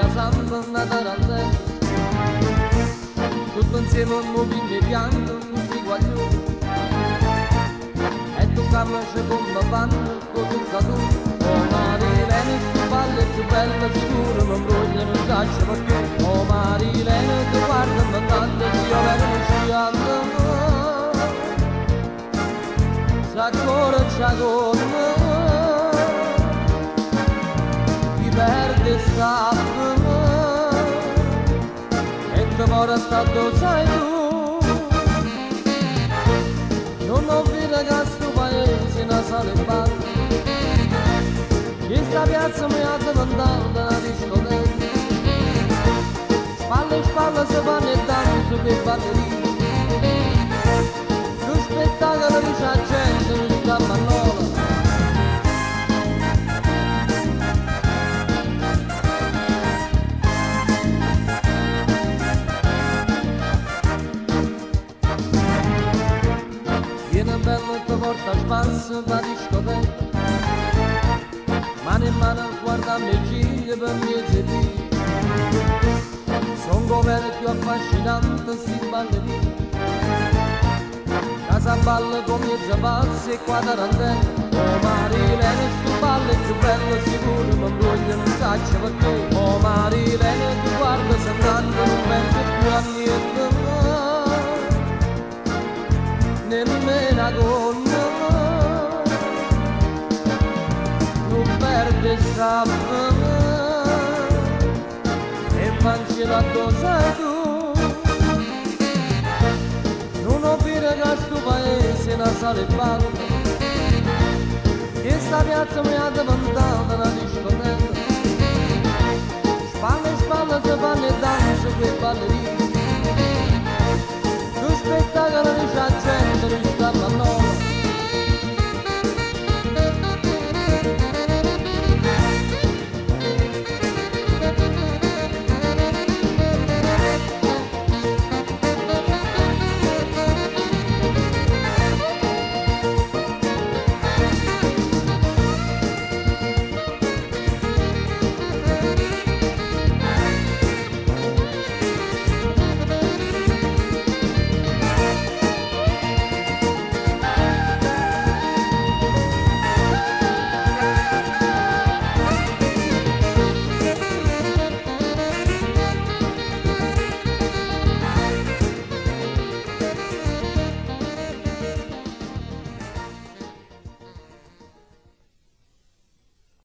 la samba, una tarantella, tutto insieme un movimento e pianto, tutti guaglioni, e tu camminci come fanno, con tutta tu, oh Marilene, sto palle più bella sicuro, non voglio, non saccio perché, oh Marilene, ti guardo, ma tanto io vengo sciando, s'accorcia con me, ti perde sta e ti vorrà stato sai tu. Non ho visto che sto paese non sale batte, questa piazza mi ha domandato una discoteca, spalle e spalle si fanno e danno che batteria, lo spettacolo di c'è gente non sta mannola. Viene bello e ti porta a spasso da discoteca, mano in mano guardami il giro per mezzo di son come più affascinante sti ballerini, casa balla con mezza pazza e qua tarantella, oh Marilene sto ballo è più bello sicuro, non voglio non saccio perché, oh Marilene ti guardo sentando non penso più a niente, nemmeno a con non perde sta e mangi la cosa tu, non ho visto che sto paese non sale ballo, che sta piazza mi ha davanti una discoteca, spalle e spalle si fanno e danno quei ballerini, lo spettacolo di